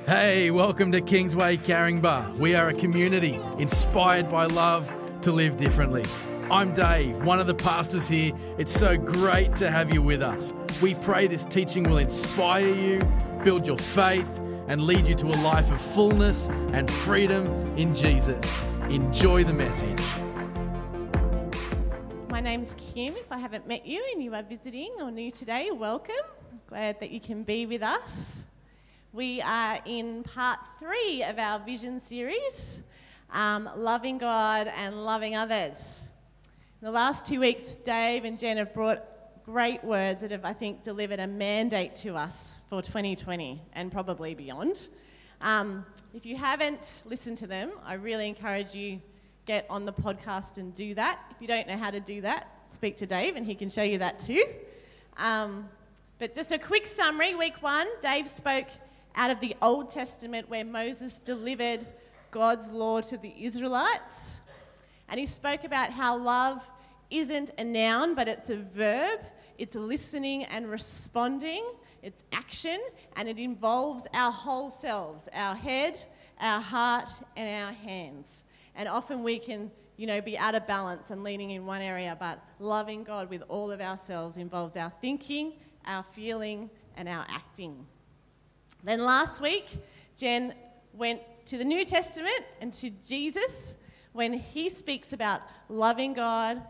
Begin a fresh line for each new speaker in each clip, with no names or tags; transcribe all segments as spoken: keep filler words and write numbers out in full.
Hey, welcome to Kingsway Caringbah. We are a community inspired by love to live differently. I'm Dave, one of the pastors here. It's so great to have you with us. We pray this teaching will inspire you, build your faith, and lead you to a life of fullness and freedom in Jesus. Enjoy the message.
My name's Kim. If I haven't met you and you are visiting or new today, welcome. Glad that you can be with us. We are in part three of our vision series, um, loving God and loving others. In the last two weeks, Dave and Jen have brought great words that have, I think, delivered a mandate to us for twenty twenty and probably beyond. Um, if you haven't listened to them, I really encourage you get on the podcast and do that. If you don't know how to do that, speak to Dave and he can show you that too. Um, but just a quick summary. Week one, Dave spoke out of the Old Testament where Moses delivered God's law to the Israelites. And he spoke about how love isn't a noun, but it's a verb. It's listening and responding. It's action, and it involves our whole selves, our head, our heart, and our hands. And often we can, you know, be out of balance and leaning in one area, but loving God with all of ourselves involves our thinking, our feeling, and our acting. Then last week, Jen went to the New Testament and to Jesus when he speaks about loving God,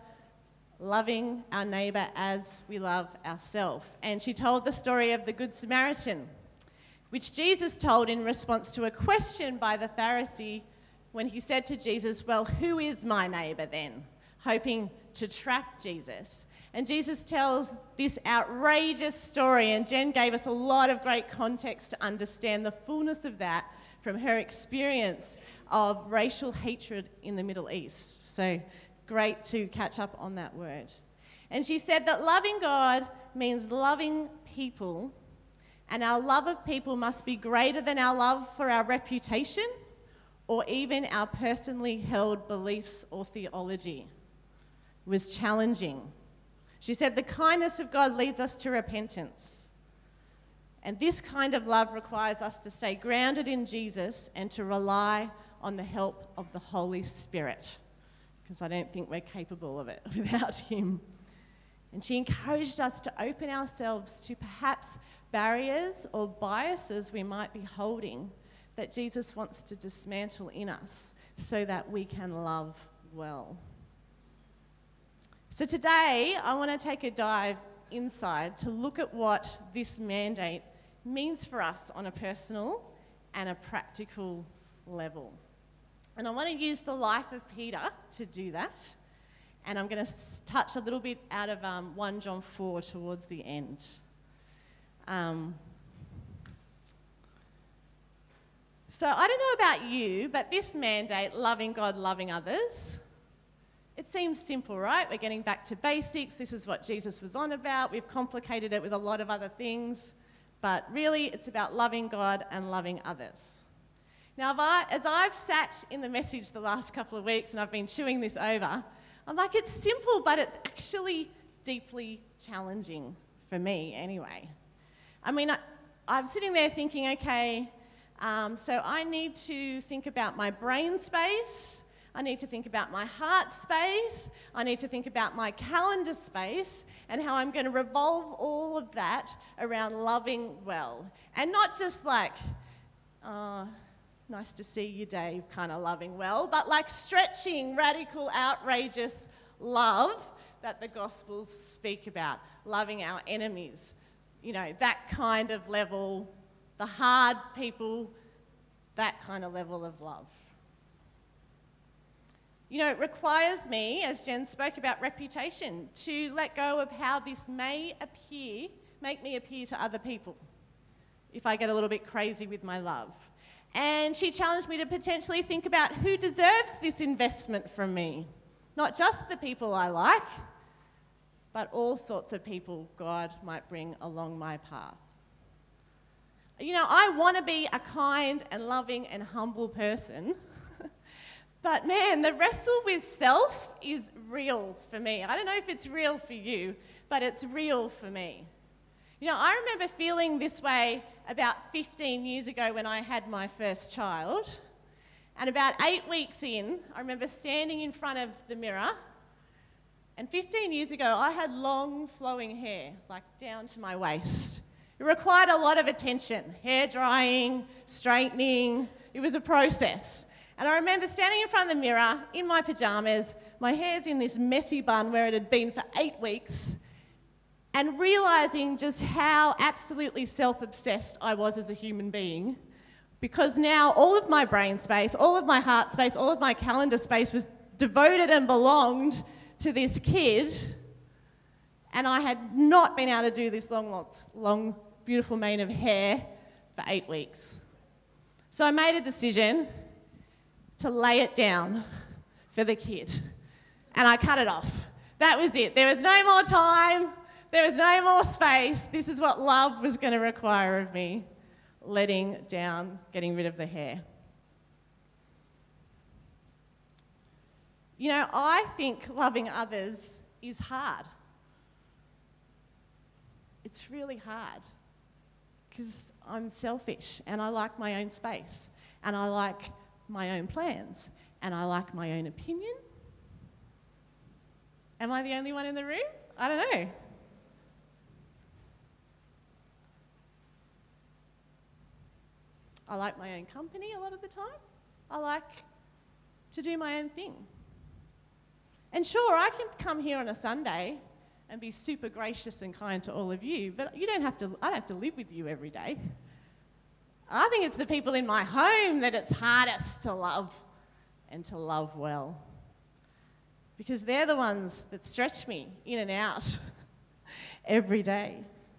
loving our neighbour as we love ourselves. And she told the story of the Good Samaritan, which Jesus told in response to a question by the Pharisee when he said to Jesus, well, who is my neighbour then? Hoping to trap Jesus. And Jesus tells this outrageous story, and Jen gave us a lot of great context to understand the fullness of that from her experience of racial hatred in the Middle East. So great to catch up on that word. And she said that loving God means loving people, and our love of people must be greater than our love for our reputation or even our personally held beliefs or theology. It was challenging. She said the kindness of God leads us to repentance. And this kind of love requires us to stay grounded in Jesus and to rely on the help of the Holy Spirit, because I don't think we're capable of it without him. And she encouraged us to open ourselves to perhaps barriers or biases we might be holding that Jesus wants to dismantle in us so that we can love well. So today, I want to take a dive inside to look at what this mandate means for us on a personal and a practical level. And I want to use the life of Peter to do that. And I'm going to touch a little bit out of um, First John four towards the end. Um, so I don't know about you, but this mandate, loving God, loving others, it seems simple, right? We're getting back to basics. This is what Jesus was on about. We've complicated it with a lot of other things. But really, it's about loving God and loving others. Now, I, as I've sat in the message the last couple of weeks and I've been chewing this over, I'm like, it's simple, but it's actually deeply challenging for me anyway. I mean, I, I'm sitting there thinking, okay, um, so I need to think about my brain space. I need to think about my heart space. I need to think about my calendar space and how I'm going to revolve all of that around loving well. And not just like, oh, nice to see you, Dave, kind of loving well, but like stretching, radical, outrageous love that the Gospels speak about. Loving our enemies, you know, that kind of level, the hard people, that kind of level of love. You know, it requires me, as Jen spoke about reputation, to let go of how this may appear, make me appear to other people if I get a little bit crazy with my love. And she challenged me to potentially think about who deserves this investment from me. Not just the people I like, but all sorts of people God might bring along my path. You know, I want to be a kind and loving and humble person. But man, the wrestle with self is real for me. I don't know if it's real for you, but it's real for me. You know, I remember feeling this way about fifteen years ago when I had my first child. And about eight weeks in, I remember standing in front of the mirror. And fifteen years ago, I had long flowing hair, like down to my waist. It required a lot of attention, hair drying, straightening. It was a process. And I remember standing in front of the mirror in my pajamas, my hair's in this messy bun where it had been for eight weeks, and realising just how absolutely self-obsessed I was as a human being, because now all of my brain space, all of my heart space, all of my calendar space was devoted and belonged to this kid, and I had not been able to do this long, long, beautiful mane of hair for eight weeks. So I made a decision to lay it down for the kid, and I cut it off. That was it. There was no more time. There was no more space. This is what love was going to require of me, letting down, getting rid of the hair. You know, I think loving others is hard. It's really hard because I'm selfish and I like my own space and I like my own plans and I like my own opinion. Am I the only one in the room? I don't know. I like my own company a lot of the time. I like to do my own thing. And sure, I can come here on a Sunday and be super gracious and kind to all of you, but you don't have to, I don't have to live with you every day. I think it's the people in my home that it's hardest to love and to love well, because they're the ones that stretch me in and out every day.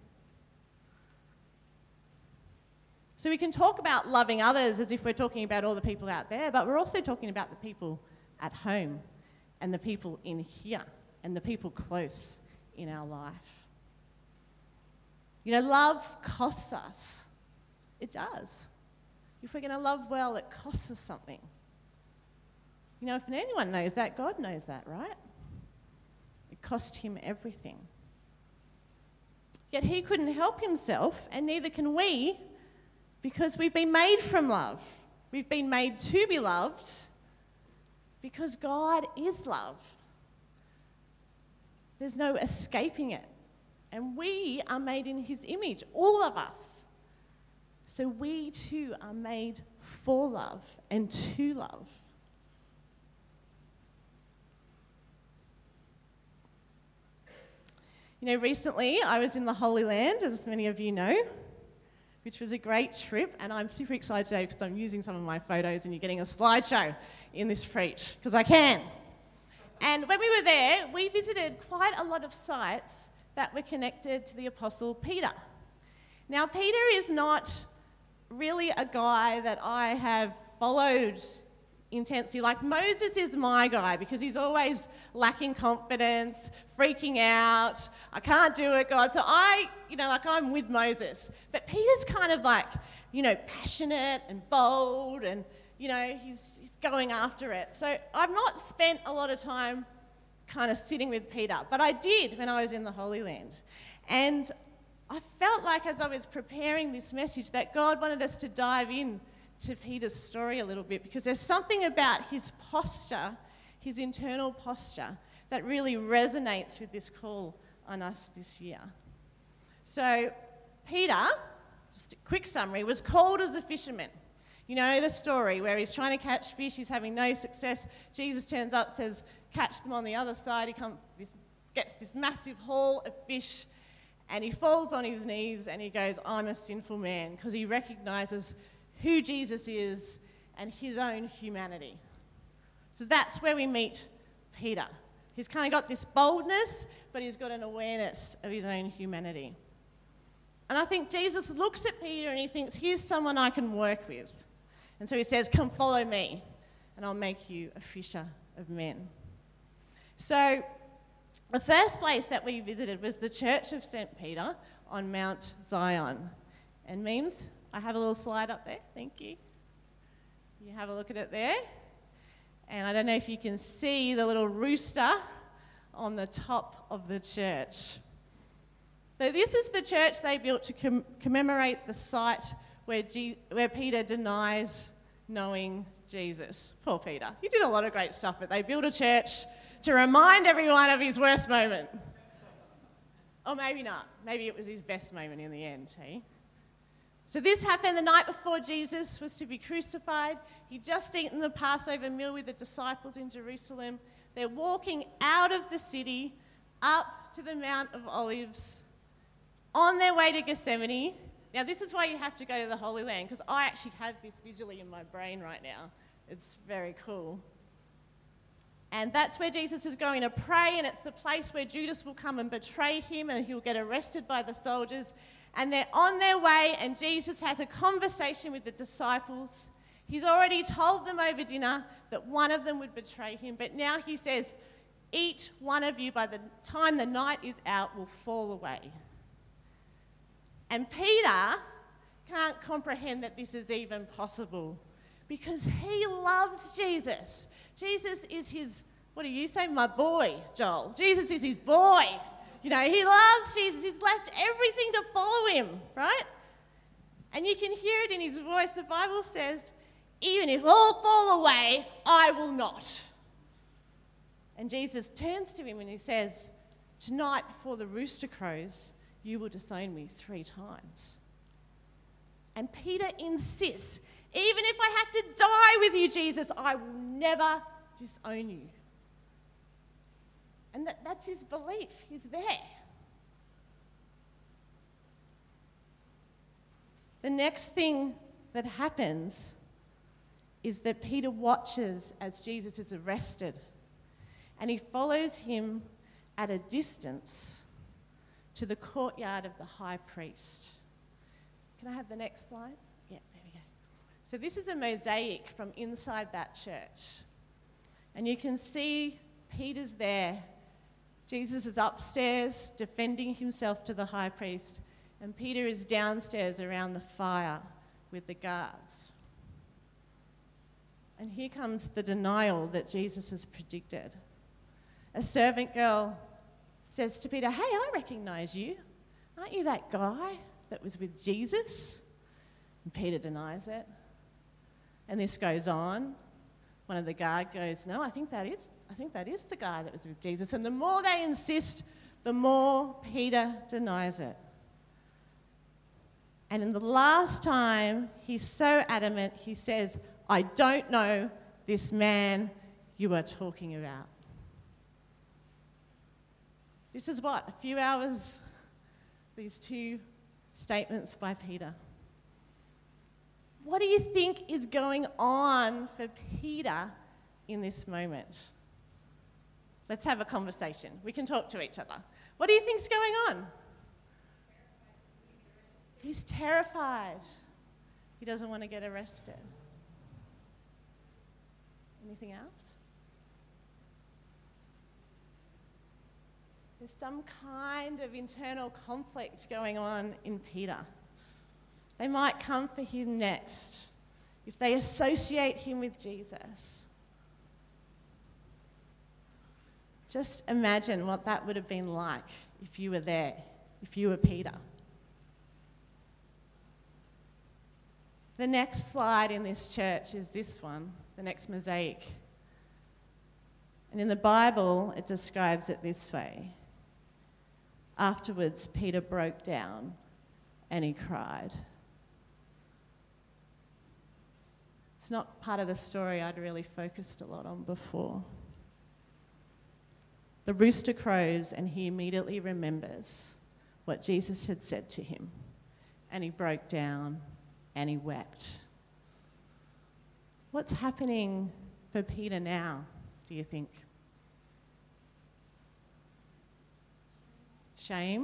So we can talk about loving others as if we're talking about all the people out there, but we're also talking about the people at home and the people in here and the people close in our life. You know, love costs us. It does. If we're going to love well, it costs us something. You know, if anyone knows that, God knows that, right? It cost him everything. Yet he couldn't help himself, and neither can we, because we've been made from love. We've been made to be loved because God is love. There's no escaping it. And we are made in his image, all of us. So we too are made for love and to love. You know, recently I was in the Holy Land, as many of you know, which was a great trip, and I'm super excited today because I'm using some of my photos and you're getting a slideshow in this preach, because I can. And when we were there, we visited quite a lot of sites that were connected to the Apostle Peter. Now, Peter is not really a guy that I have followed intensely. Like, Moses is my guy because he's always lacking confidence, freaking out. I can't do it, God. So I, you know, like I'm with Moses. But Peter's kind of like, you know, passionate and bold and, you know, he's, he's going after it. So I've not spent a lot of time kind of sitting with Peter, but I did when I was in the Holy Land. And I felt like as I was preparing this message that God wanted us to dive in to Peter's story a little bit, because there's something about his posture, his internal posture, that really resonates with this call on us this year. So Peter, just a quick summary, was called as a fisherman. You know the story where he's trying to catch fish, he's having no success. Jesus turns up, says, catch them on the other side. He comes, this, gets this massive haul of fish, and he falls on his knees and he goes, I'm a sinful man, because he recognises who Jesus is and his own humanity. So that's where we meet Peter. He's kind of got this boldness, but he's got an awareness of his own humanity. And I think Jesus looks at Peter and he thinks, here's someone I can work with. And so he says, come follow me and I'll make you a fisher of men. So the first place that we visited was the Church of Saint Peter on Mount Zion. And memes, I have a little slide up there, thank you. You have a look at it there. And I don't know if you can see the little rooster on the top of the church. So this is the church they built to com- commemorate the site where, G- where Peter denies knowing Jesus. Poor Peter. He did a lot of great stuff, but they built a church to remind everyone of his worst moment. Or maybe not. Maybe it was his best moment in the end, hey? So this happened the night before Jesus was to be crucified. He'd just eaten the Passover meal with the disciples in Jerusalem. They're walking out of the city up to the Mount of Olives on their way to Gethsemane. Now, this is why you have to go to the Holy Land, because I actually have this visually in my brain right now. It's very cool. And that's where Jesus is going to pray, and it's the place where Judas will come and betray him, and he'll get arrested by the soldiers. And they're on their way, and Jesus has a conversation with the disciples. He's already told them over dinner that one of them would betray him, but now he says, each one of you, by the time the night is out, will fall away. And Peter can't comprehend that this is even possible because he loves Jesus. Jesus is his, what do you say? My boy, Joel. Jesus is his boy. You know, he loves Jesus. He's left everything to follow him, right? And you can hear it in his voice. The Bible says, even if all fall away, I will not. And Jesus turns to him and he says, tonight before the rooster crows, you will disown me three times. And Peter insists, even if I have to die with you, Jesus, I will never disown you. And that, that's his belief. He's there. The next thing that happens is that Peter watches as Jesus is arrested, and he follows him at a distance to the courtyard of the high priest. Can I have the next slides? Yeah, there we go. So this is a mosaic from inside that church. And you can see Peter's there. Jesus is upstairs defending himself to the high priest, and Peter is downstairs around the fire with the guards. And here comes the denial that Jesus has predicted. A servant girl says to Peter, hey, I recognise you. Aren't you that guy that was with Jesus? And Peter denies it. And this goes on. One of the guard goes, no, I think that is, I think that is the guy that was with Jesus. And the more they insist, the more Peter denies it. And in the last time, he's so adamant, he says, I don't know this man you are talking about. This is what, a few hours, these two statements by Peter. What do you think is going on for Peter in this moment? Let's have a conversation. We can talk to each other. What do you think's going on? He's terrified. He doesn't want to get arrested. Anything else? There's some kind of internal conflict going on in Peter. They might come for him next if they associate him with Jesus. Just imagine what that would have been like if you were there, if you were Peter. The next slide in this church is this one, the next mosaic. And in the Bible, it describes it this way. Afterwards, Peter broke down and he cried. It's not part of the story I'd really focused a lot on before. The rooster crows and he immediately remembers what Jesus had said to him. And he broke down and he wept. What's happening for Peter now, do you think? Shame?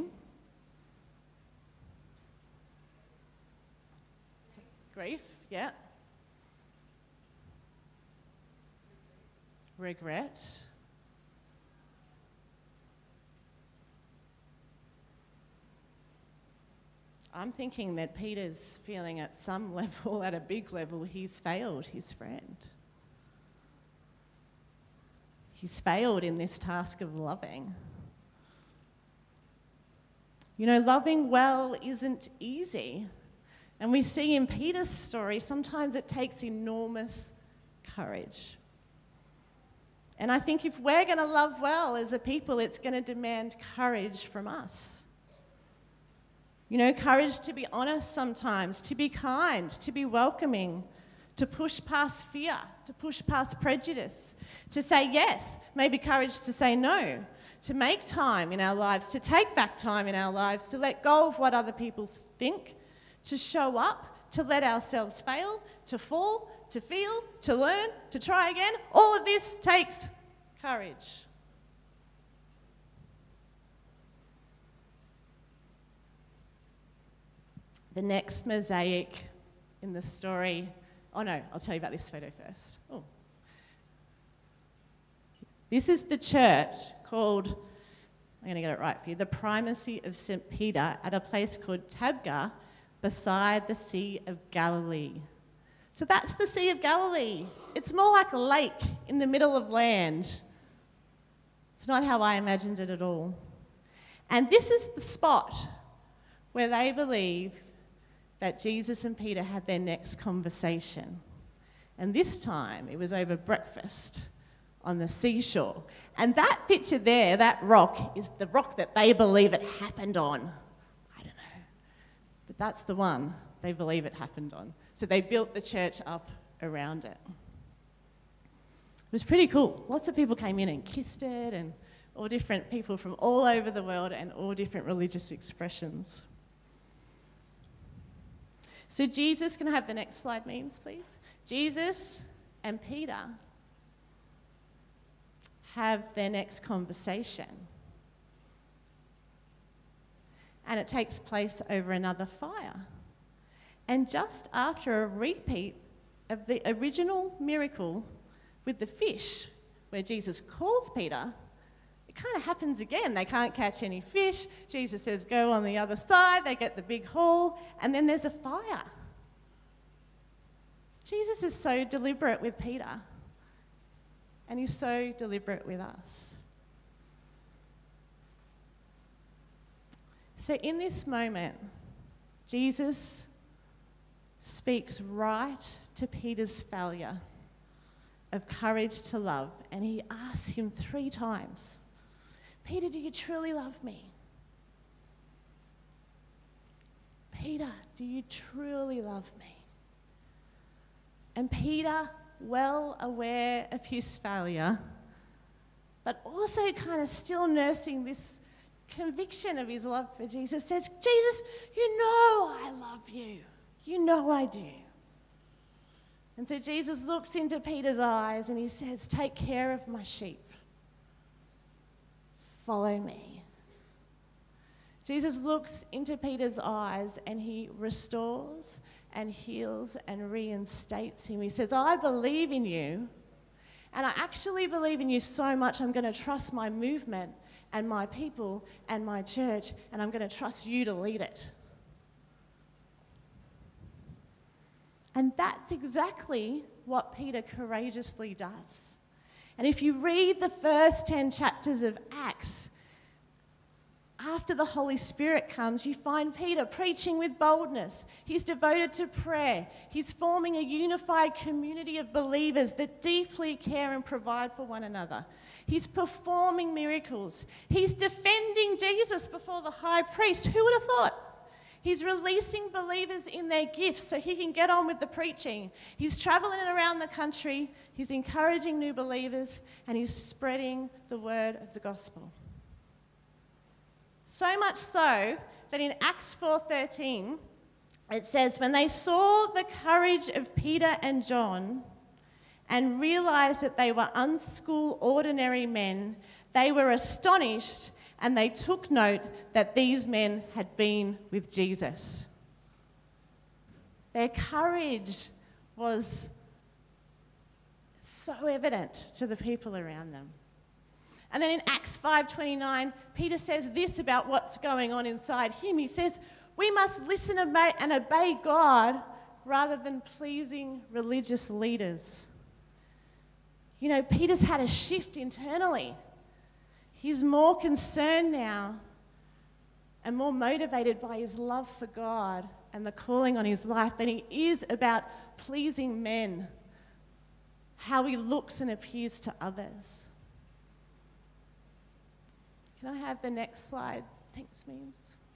Grief, yeah. Regret. I'm thinking that Peter's feeling at some level, at a big level, he's failed his friend. He's failed in this task of loving. You know, loving well isn't easy. And we see in Peter's story, sometimes it takes enormous courage. And I think if we're going to love well as a people, it's going to demand courage from us. You know, courage to be honest sometimes, to be kind, to be welcoming, to push past fear, to push past prejudice, to say yes, maybe courage to say no, to make time in our lives, to take back time in our lives, to let go of what other people think, to show up, to let ourselves fail, to fall, to feel, to learn, to try again. All of this takes courage. The next mosaic in the story, oh no, I'll tell you about this photo first. Oh. This is the church called, I'm going to get it right for you, the Primacy of Saint Peter at a place called Tabgha beside the Sea of Galilee. So that's the Sea of Galilee. It's more like a lake in the middle of land. It's not how I imagined it at all. And this is the spot where they believe that Jesus and Peter had their next conversation. And this time it was over breakfast on the seashore. And that picture there, that rock, is the rock that they believe it happened on. I don't know. But that's the one they believe it happened on. So they built the church up around it. It was pretty cool. Lots of people came in and kissed it, and all different people from all over the world and all different religious expressions. So Jesus, can I have the next slide, memes, please? Jesus and Peter have their next conversation. And it takes place over another fire. And just after a repeat of the original miracle with the fish, where Jesus calls Peter, it kind of happens again. They can't catch any fish. Jesus says, go on the other side. They get the big haul, and then there's a fire. Jesus is so deliberate with Peter, and he's so deliberate with us. So in this moment, Jesus speaks right to Peter's failure of courage to love, and he asks him three times, Peter, do you truly love me? Peter, do you truly love me? And Peter, well aware of his failure, but also kind of still nursing this conviction of his love for Jesus, says, Jesus, you know I love you. You know I do. And so Jesus looks into Peter's eyes and he says, take care of my sheep. Follow me. Jesus looks into Peter's eyes and he restores and heals and reinstates him. He says, I believe in you, and I actually believe in you so much I'm going to trust my movement and my people and my church, and I'm going to trust you to lead it. And that's exactly what Peter courageously does. And if you read the first ten chapters of Acts, after the Holy Spirit comes, you find Peter preaching with boldness. He's devoted to prayer. He's forming a unified community of believers that deeply care and provide for one another. He's performing miracles. He's defending Jesus before the high priest. Who would have thought? He's releasing believers in their gifts so he can get on with the preaching. He's traveling around the country. He's encouraging new believers, and he's spreading the word of the gospel. So much so that in Acts four thirteen, it says, when they saw the courage of Peter and John and realized that they were unschooled, ordinary men, they were astonished, and they took note that these men had been with Jesus. Their courage was so evident to the people around them. And then in Acts five twenty-nine, Peter says this about what's going on inside him. He says, we must listen and obey God rather than pleasing religious leaders. You know, Peter's had a shift internally. He's more concerned now and more motivated by his love for God and the calling on his life than he is about pleasing men, how he looks and appears to others. Can I have the next slide? Thanks, Memes.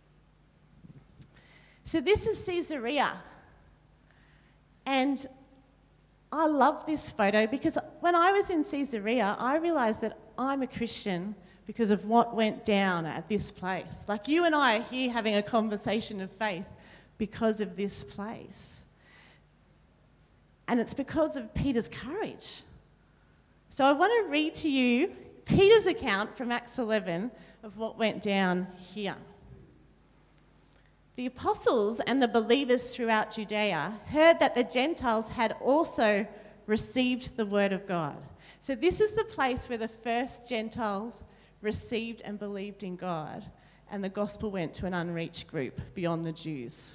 So this is Caesarea. And I love this photo because when I was in Caesarea, I realised that I'm a Christian because of what went down at this place. Like you and I are here having a conversation of faith because of this place. And it's because of Peter's courage. So I want to read to you Peter's account from Acts eleven of what went down here. The apostles and the believers throughout Judea heard that the Gentiles had also received the word of God. So this is the place where the first Gentiles received and believed in God, and the gospel went to an unreached group beyond the Jews.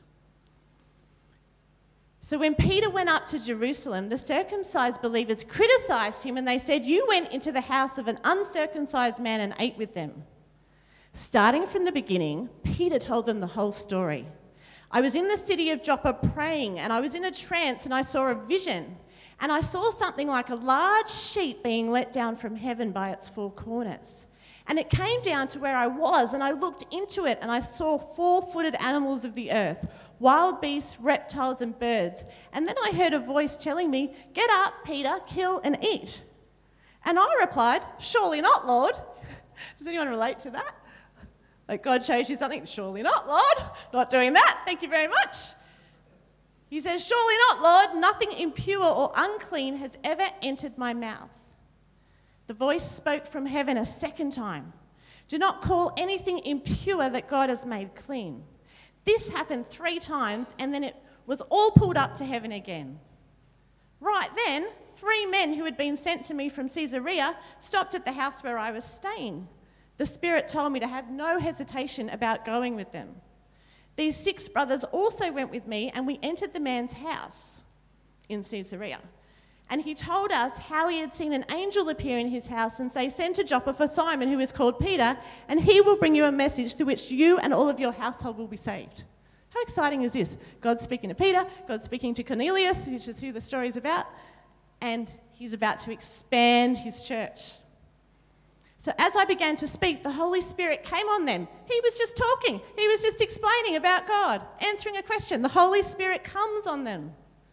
So when Peter went up to Jerusalem, the circumcised believers criticized him and they said, "You went into the house of an uncircumcised man and ate with them." Starting from the beginning, Peter told them the whole story. "I was in the city of Joppa praying, and I was in a trance, and I saw a vision. And I saw something like a large sheet being let down from heaven by its four corners. And it came down to where I was, and I looked into it, and I saw four-footed animals of the earth, wild beasts, reptiles, and birds. And then I heard a voice telling me, 'Get up, Peter, kill and eat.' And I replied, 'Surely not, Lord.'" Does anyone relate to that? Like God shows you something, "Surely not, Lord. Not doing that. Thank you very much." He says, "Surely not, Lord. Nothing impure or unclean has ever entered my mouth." The voice spoke from heaven a second time, "Do not call anything impure that God has made clean." This happened three times, and then it was all pulled up to heaven again. Right then, three men who had been sent to me from Caesarea stopped at the house where I was staying. The Spirit told me to have no hesitation about going with them. These six brothers also went with me, and we entered the man's house in Caesarea. And he told us how he had seen an angel appear in his house and say, "Send to Joppa for Simon, who is called Peter, and he will bring you a message through which you and all of your household will be saved." How exciting is this? God's speaking to Peter, God's speaking to Cornelius, which is who the story is about, and he's about to expand his church. So as I began to speak, the Holy Spirit came on them. He was just talking. He was just explaining about God, answering a question. The Holy Spirit comes on them,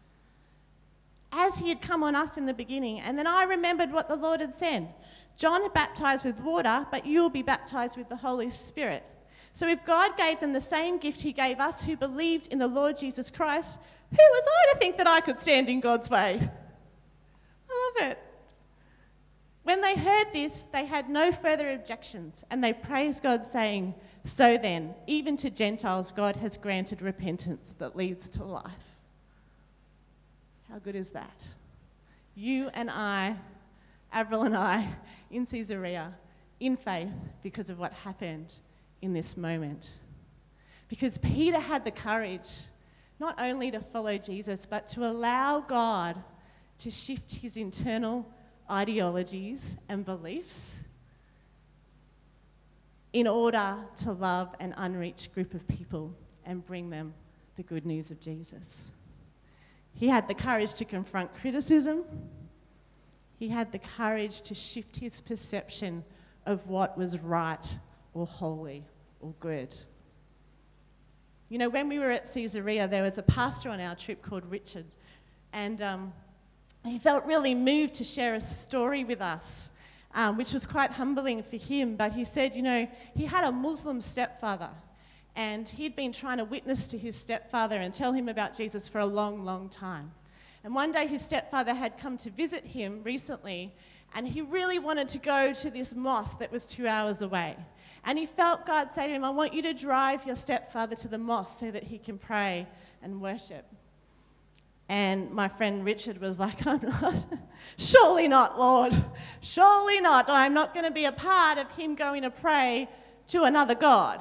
as he had come on us in the beginning. And then I remembered what the Lord had said. "John had baptized with water, but you'll be baptized with the Holy Spirit." So if God gave them the same gift he gave us who believed in the Lord Jesus Christ, who was I to think that I could stand in God's way? I love it. When they heard this, they had no further objections, and they praised God, saying, "So then, even to Gentiles, God has granted repentance that leads to life." How good is that? You and I, Avril and I, in Caesarea, in faith, because of what happened in this moment. Because Peter had the courage not only to follow Jesus, but to allow God to shift his internal ideologies and beliefs in order to love an unreached group of people and bring them the good news of Jesus. He had the courage to confront criticism. He had the courage to shift his perception of what was right or holy or good. You know, when we were at Caesarea, there was a pastor on our trip called Richard, and um, he felt really moved to share a story with us, um, which was quite humbling for him. But he said, you know, he had a Muslim stepfather, and he'd been trying to witness to his stepfather and tell him about Jesus for a long, long time. And one day his stepfather had come to visit him recently, and he really wanted to go to this mosque that was two hours away. And he felt God say to him, "I want you to drive your stepfather to the mosque so that he can pray and worship." And my friend Richard was like, "I'm not, surely not, Lord, surely not. I'm not going to be a part of him going to pray to another God."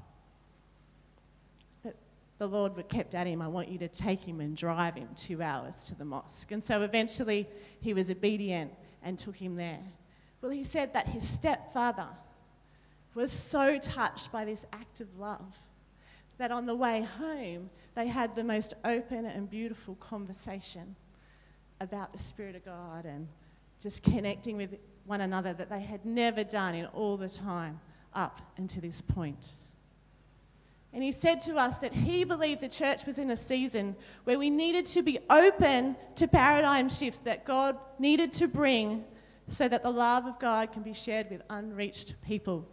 But the Lord kept at him, "I want you to take him and drive him two hours to the mosque." And so eventually he was obedient and took him there. Well, he said that his stepfather were so touched by this act of love that on the way home, they had the most open and beautiful conversation about the Spirit of God and just connecting with one another that they had never done in all the time up until this point. And he said to us that he believed the church was in a season where we needed to be open to paradigm shifts that God needed to bring so that the love of God can be shared with unreached people.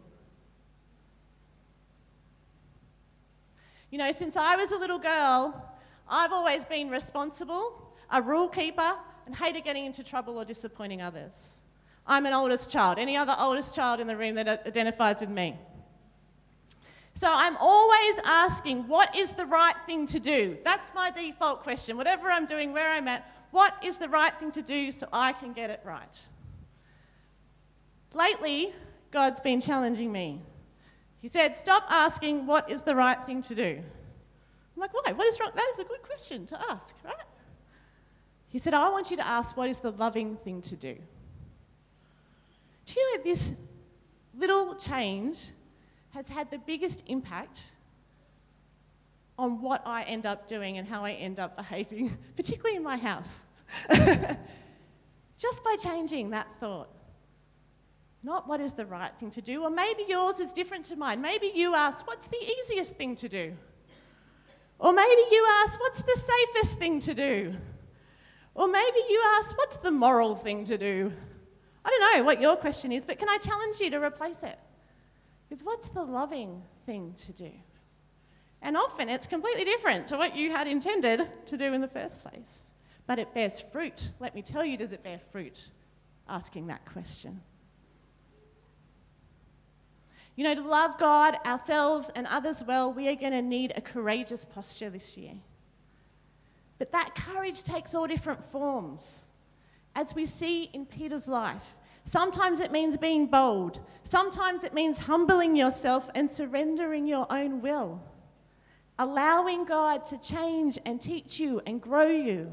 You know, since I was a little girl, I've always been responsible, a rule keeper, and hated getting into trouble or disappointing others. I'm an oldest child. Any other oldest child in the room that identifies with me? So I'm always asking, what is the right thing to do? That's my default question. Whatever I'm doing, where I'm at, what is the right thing to do so I can get it right? Lately, God's been challenging me. He said, stop asking what is the right thing to do. I'm like, why? What is wrong? That is a good question to ask, right? He said, I want you to ask what is the loving thing to do. Do you know this little change has had the biggest impact on what I end up doing and how I end up behaving, particularly in my house. Just by changing that thought. Not what is the right thing to do, or maybe yours is different to mine. Maybe you ask, what's the easiest thing to do? Or maybe you ask, what's the safest thing to do? Or maybe you ask, what's the moral thing to do? I don't know what your question is, but can I challenge you to replace it with what's the loving thing to do? And often it's completely different to what you had intended to do in the first place. But it bears fruit. Let me tell you, does it bear fruit? Asking that question. You know, to love God, ourselves, and others well, we are going to need a courageous posture this year. But that courage takes all different forms. As we see in Peter's life, sometimes it means being bold. Sometimes it means humbling yourself and surrendering your own will. Allowing God to change and teach you and grow you.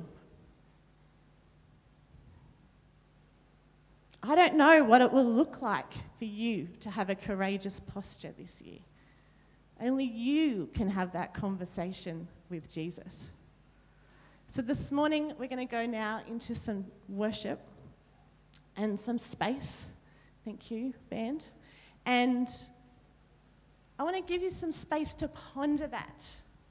I don't know what it will look like for you to have a courageous posture this year. Only you can have that conversation with Jesus. So this morning, we're going to go now into some worship and some space. Thank you, band. And I want to give you some space to ponder that.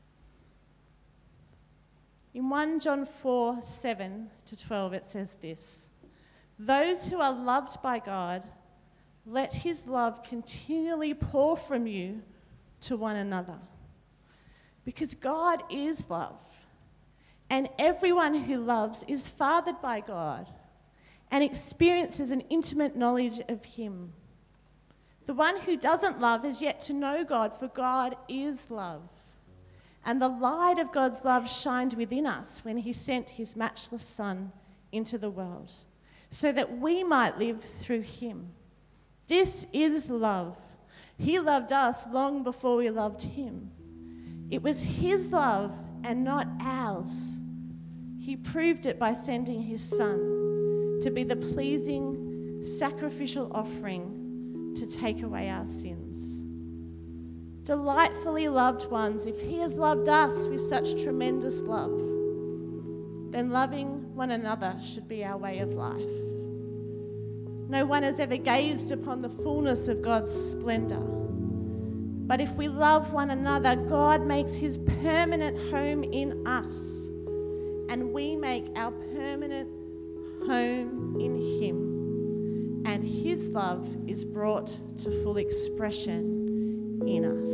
In First John four, seven to twelve, it says this: those who are loved by God, let his love continually pour from you to one another. Because God is love. And everyone who loves is fathered by God and experiences an intimate knowledge of him. The one who doesn't love is yet to know God, for God is love. And the light of God's love shined within us when he sent his matchless Son into the world, so that we might live through him. This is love. He loved us long before we loved him. It was his love and not ours. He proved it by sending his Son to be the pleasing, sacrificial offering to take away our sins. Delightfully loved ones, if he has loved us with such tremendous love, then loving one another should be our way of life. No one has ever gazed upon the fullness of God's splendor. But if we love one another, God makes his permanent home in us, and we make our permanent home in him, and his love is brought to full expression in us.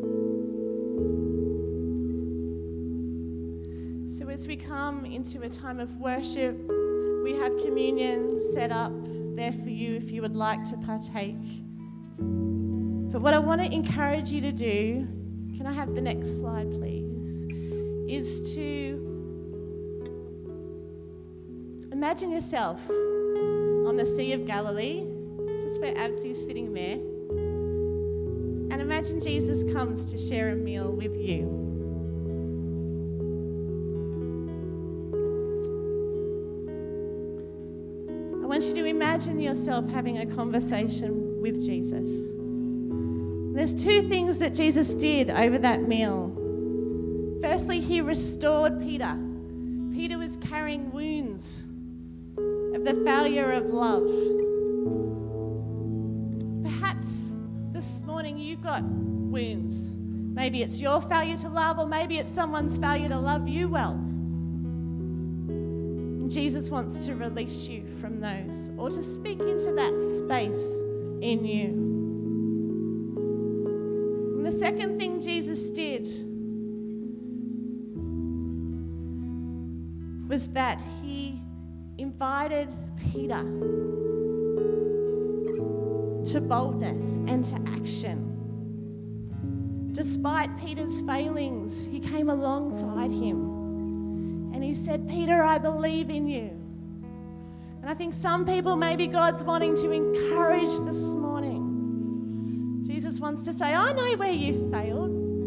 So as we come into a time of worship, we have communion set up there for you if you would like to partake. But what I want to encourage you to do, can I have the next slide please, is to imagine yourself on the Sea of Galilee, just where Absi is sitting there, and imagine Jesus comes to share a meal with you. I want you to imagine yourself having a conversation with Jesus. There's two things that Jesus did over that meal. Firstly, he restored Peter. Peter was carrying wounds of the failure of love. Perhaps this morning you've got wounds. Maybe it's your failure to love, or maybe it's someone's failure to love you well. And Jesus wants to release you from those, or to speak into that space in you. And the second thing Jesus did was that he invited Peter to boldness and to action. Despite Peter's failings, he came alongside him and he said, Peter, I believe in you. And I think some people, maybe God's wanting to encourage this morning. Jesus wants to say, I know where you failed,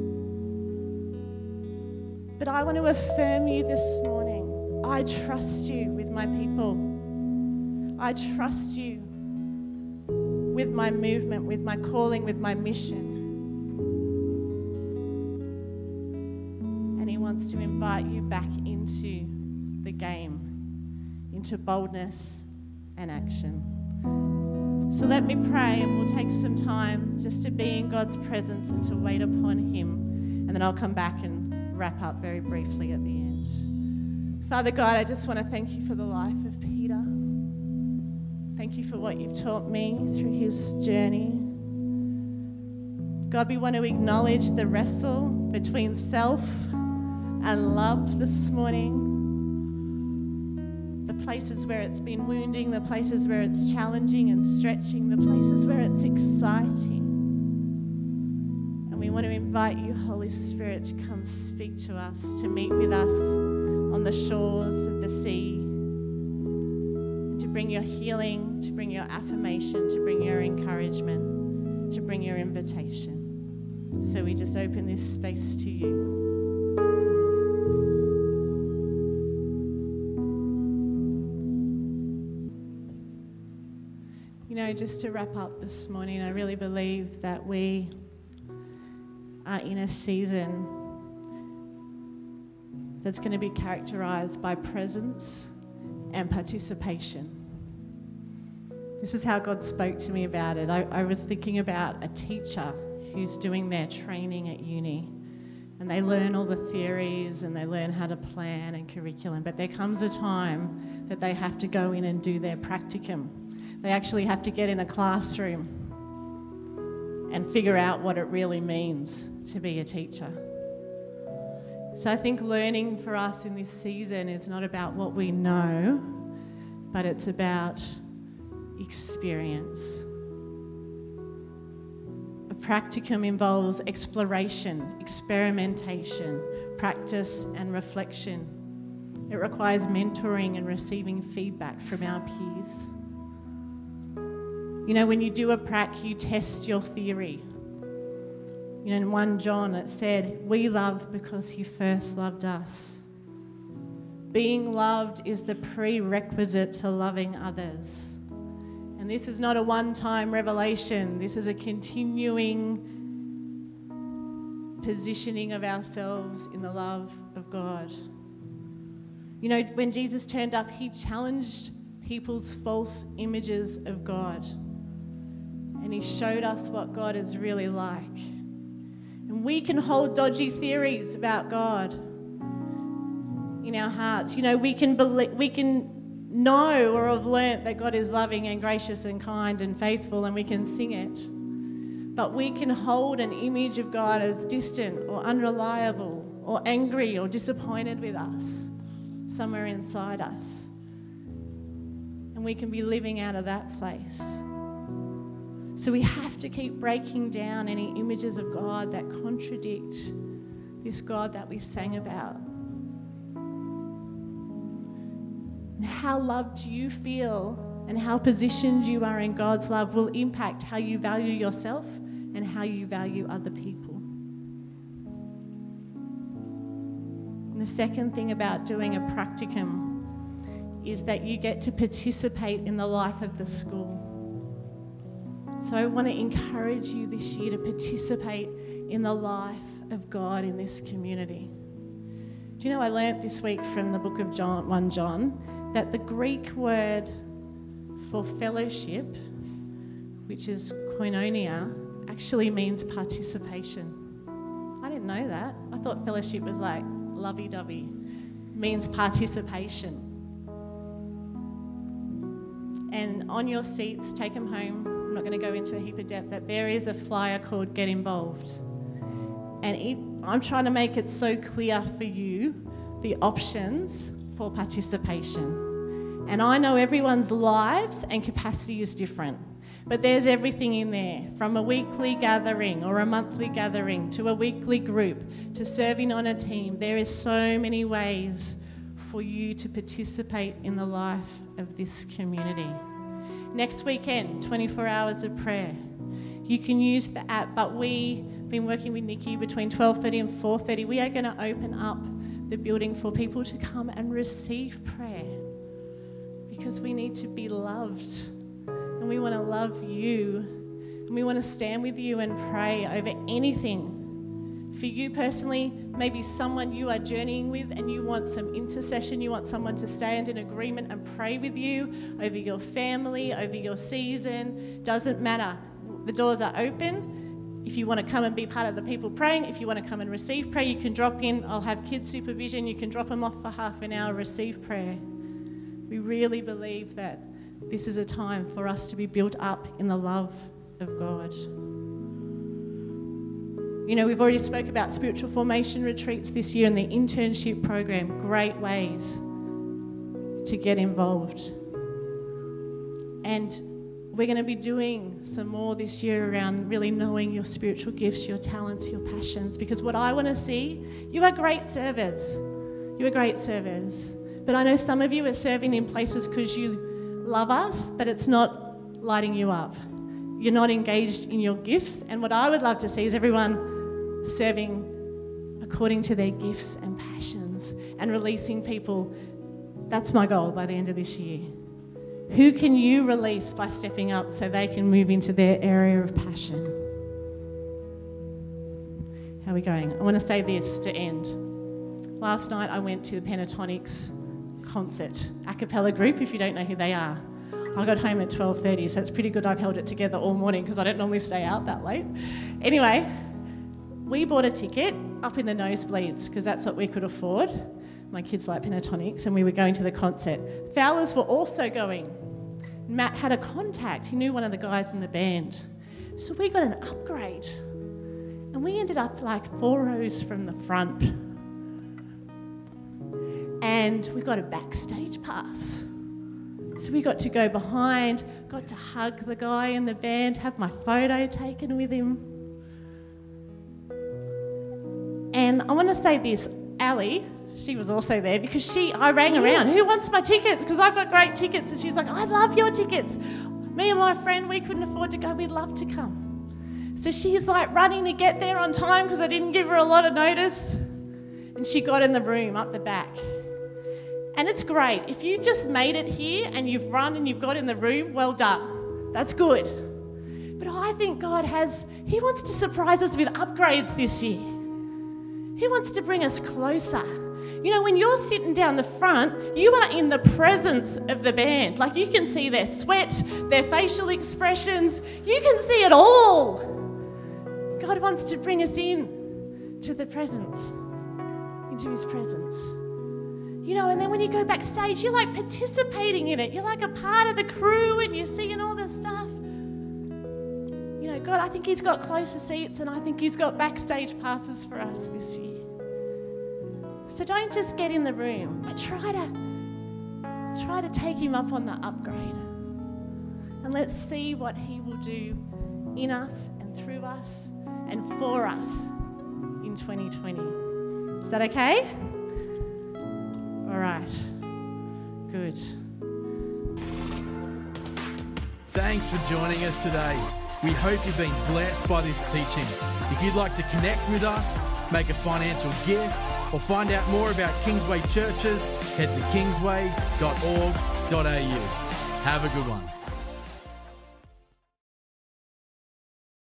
but I want to affirm you this morning. I trust you with my people. I trust you with my movement, with my calling, with my mission. And he wants to invite you back into the game, into boldness and action. So let me pray, and we'll take some time just to be in God's presence and to wait upon him. And then I'll come back and wrap up very briefly at the end. Father God, I just want to thank you for the life of Peter. Thank you for what you've taught me through his journey. God, we want to acknowledge the wrestle between self and love this morning. The places where it's been wounding, the places where it's challenging and stretching, the places where it's exciting. And we want to invite you, Holy Spirit, to come speak to us, to meet with us on the shores of the sea, to bring your healing, to bring your affirmation, to bring your encouragement, to bring your invitation. So we just open this space to you. You know, just to wrap up this morning, I really believe that we are in a season that's going to be characterized by presence and participation. This is how God spoke to me about it. I, I was thinking about a teacher who's doing their training at uni, and they learn all the theories and they learn how to plan and curriculum, but there comes a time that they have to go in and do their practicum. They actually have to get in a classroom and figure out what it really means to be a teacher. So I think learning for us in this season is not about what we know, but it's about experience. A practicum involves exploration, experimentation, practice and reflection. It requires mentoring and receiving feedback from our peers. You know, when you do a prac, you test your theory. You know, in First John it said, we love because he first loved us. Being loved is the prerequisite to loving others. And this is not a one-time revelation. This is a continuing positioning of ourselves in the love of God. You know, when Jesus turned up, he challenged people's false images of God. And he showed us what God is really like. And we can hold dodgy theories about God in our hearts. You know, we can believe, we can know or have learnt that God is loving and gracious and kind and faithful, and we can sing it. But we can hold an image of God as distant or unreliable or angry or disappointed with us somewhere inside us. And we can be living out of that place. So we have to keep breaking down any images of God that contradict this God that we sang about. And how loved you feel and how positioned you are in God's love will impact how you value yourself and how you value other people. And the second thing about doing a practicum is that you get to participate in the life of the school. So I want to encourage you this year to participate in the life of God in this community. Do you know, I learnt this week from the book of John, First John, that the Greek word for fellowship, which is koinonia, actually means participation. I didn't know that. I thought fellowship was like lovey-dovey. It means participation. And on your seats, take them home. I'm not going to go into a heap of depth, but there is a flyer called Get Involved. And it, I'm trying to make it so clear for you the options for participation. And I know everyone's lives and capacity is different, but there's everything in there, from a weekly gathering or a monthly gathering to a weekly group to serving on a team. There is so many ways for you to participate in the life of this community. Next weekend, twenty-four hours of prayer. You can use the app, but we've been working with Nikki between twelve thirty and four thirty. We are going to open up the building for people to come and receive prayer, because we need to be loved and we want to love you and we want to stand with you and pray over anything. For you personally, maybe someone you are journeying with and you want some intercession, you want someone to stand in agreement and pray with you over your family, over your season. Doesn't matter. The doors are open. If you want to come and be part of the people praying, if you want to come and receive prayer, you can drop in. I'll have kids supervision. You can drop them off for half an hour, receive prayer. We really believe that this is a time for us to be built up in the love of God. You know, we've already spoke about spiritual formation retreats this year and the internship program. Great ways to get involved. And we're going to be doing some more this year around really knowing your spiritual gifts, your talents, your passions. Because what I want to see, you are great servers. You are great servers. But I know some of you are serving in places because you love us, but it's not lighting you up. You're not engaged in your gifts. And what I would love to see is everyone serving according to their gifts and passions and releasing people. That's my goal by the end of this year. Who can you release by stepping up so they can move into their area of passion? How are we going? I want to say this to end. Last night I went to the Pentatonics concert, a cappella group, if you don't know who they are. I got home at twelve thirty, so it's pretty good I've held it together all morning because I don't normally stay out that late. Anyway, we bought a ticket up in the nosebleeds because that's what we could afford. My kids like Pentatonics, and we were going to the concert. Fowlers were also going. Matt had a contact. He knew one of the guys in the band. So we got an upgrade. And we ended up like four rows from the front. And we got a backstage pass. So we got to go behind, got to hug the guy in the band, have my photo taken with him. And I want to say this, Ali, she was also there because she, I rang around, who wants my tickets? Because I've got great tickets. And she's like, I love your tickets. Me and my friend, we couldn't afford to go. We'd love to come. So she's like running to get there on time because I didn't give her a lot of notice. And she got in the room up the back. And it's great. If you've just made it here and you've run and you've got in the room, well done. That's good. But I think God has, He wants to surprise us with upgrades this year. He wants to bring us closer. You know, when you're sitting down the front, you are in the presence of the band. Like, you can see their sweat, their facial expressions. You can see it all. God wants to bring us in to the presence, into His presence. You know, and then when you go backstage, you're like participating in it. You're like a part of the crew and you're seeing all this stuff. You know, God, I think He's got closer seats and I think He's got backstage passes for us this year. So don't just get in the room, but try to, try to take Him up on the upgrade. And let's see what He will do in us and through us and for us in twenty twenty. Is that okay? All right. Good.
Thanks for joining us today. We hope you've been blessed by this teaching. If you'd like to connect with us, make a financial gift, or find out more about Kingsway churches, head to kingsway dot org dot a u. Have a good one.